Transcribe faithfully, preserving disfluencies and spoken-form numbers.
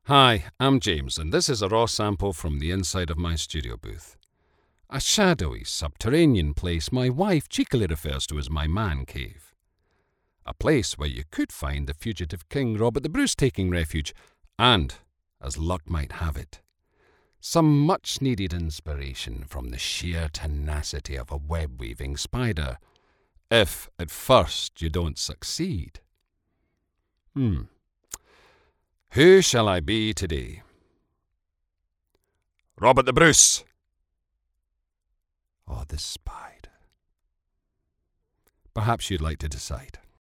Hi, I'm James, and this is a raw sample from the inside of my studio booth. A shadowy, subterranean place my wife cheekily refers to as my man cave. A place where you could find the fugitive King Robert the Bruce taking refuge, and, as luck might have it, some much-needed inspiration from the sheer tenacity of a web-weaving spider, if at first you don't succeed. Hmm. Who shall I be today? Robert the Bruce. Or the spider? Perhaps you'd like to decide.